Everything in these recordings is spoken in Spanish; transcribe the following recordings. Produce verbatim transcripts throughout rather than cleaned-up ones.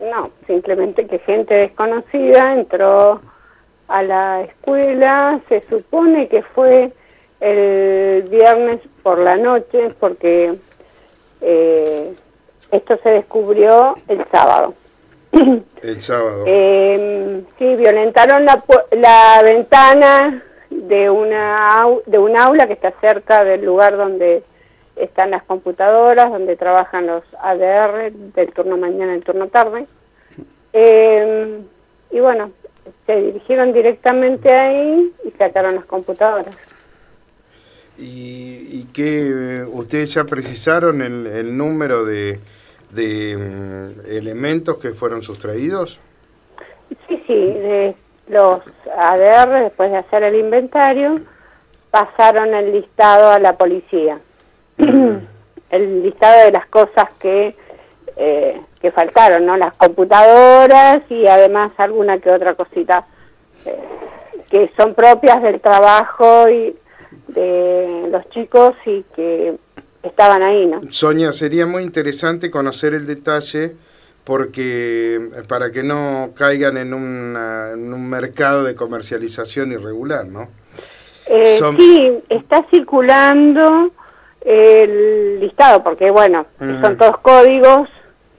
no, simplemente que gente desconocida entró a la escuela, se supone que fue el viernes por la noche, porque eh, esto se descubrió el sábado. El sábado. Eh, sí, violentaron la, la ventana de una de un aula que está cerca del lugar donde están las computadoras, donde trabajan los A D R del turno mañana y el turno tarde. Eh, y bueno, se dirigieron directamente ahí y sacaron las computadoras. ¿Y, y qué, ustedes ya precisaron el, el número de, de um, elementos que fueron sustraídos? Sí, sí, de los A D R, después de hacer el inventario, pasaron el listado a la policía. Uh-huh. El listado de las cosas que eh, que faltaron, ¿no? Las computadoras y además alguna que otra cosita eh, que son propias del trabajo y de los chicos y que estaban ahí, ¿no? Sonia, sería muy interesante conocer el detalle porque para que no caigan en, una, en un mercado de comercialización irregular, ¿no? Eh, Son... Sí, está circulando el listado porque, bueno, uh-huh. son todos códigos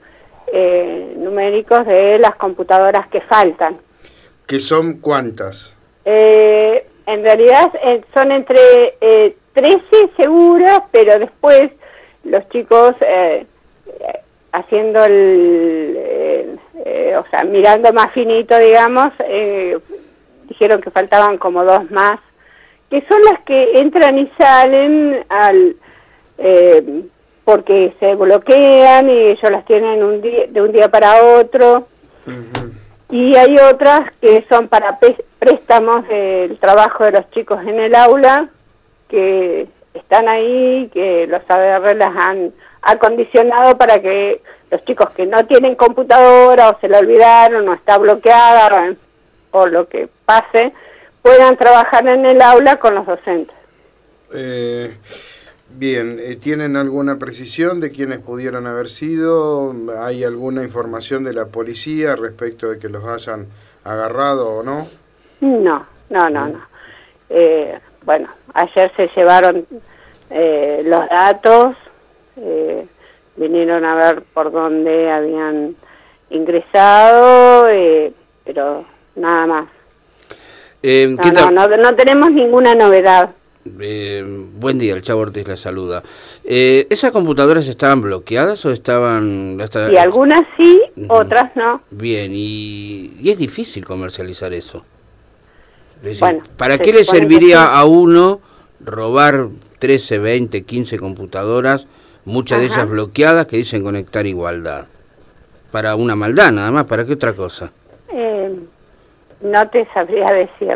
eh, numéricos de las computadoras que faltan. ¿Que son cuántas? Eh, en realidad eh, son entre eh, trece seguras, pero después los chicos eh, eh, haciendo el, eh, eh, o sea, mirando más finito, digamos, eh, dijeron que faltaban como dos más, que son las que entran y salen al eh, porque se bloquean y ellos las tienen un día, de un día para otro. Uh-huh. Y hay otras que son para préstamos del trabajo de los chicos en el aula, que están ahí, que los A D R las han acondicionado para que los chicos que no tienen computadora o se la olvidaron o está bloqueada o, o lo que pase, puedan trabajar en el aula con los docentes. Eh, bien, ¿tienen alguna precisión de quiénes pudieron haber sido? ¿Hay alguna información de la policía respecto de que los hayan agarrado o no? No, no, no, no. Eh, bueno, ayer se llevaron eh, los datos, eh, vinieron a ver por dónde habían ingresado, eh, pero nada más. Eh, no, no, no, no tenemos ninguna novedad. Eh, buen día, el Chavo Ortiz la saluda. Eh, ¿Esas computadoras estaban bloqueadas o estaban...? Hasta... Sí, algunas sí, uh-huh. otras no. Bien, y, y es difícil comercializar eso. Es decir, bueno, ¿para qué le serviría a uno robar trece, veinte, quince computadoras, muchas Ajá. de ellas bloqueadas que dicen conectar igualdad? Para una maldad nada más, ¿para qué otra cosa? Eh, no te sabría decir,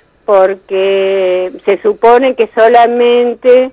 porque se supone que solamente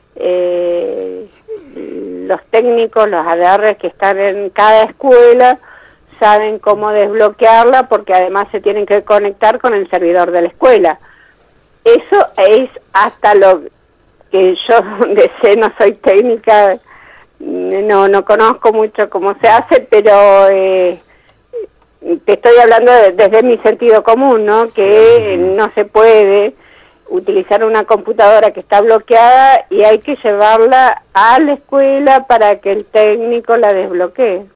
eh, los técnicos, los A D R que están en cada escuela saben cómo desbloquearla, porque además se tienen que conectar con el servidor de la escuela. Eso es hasta lo que yo donde sé, no soy técnica, no no conozco mucho cómo se hace, pero eh, te estoy hablando de, desde mi sentido común, ¿no? Que no se puede utilizar una computadora que está bloqueada y hay que llevarla a la escuela para que el técnico la desbloquee.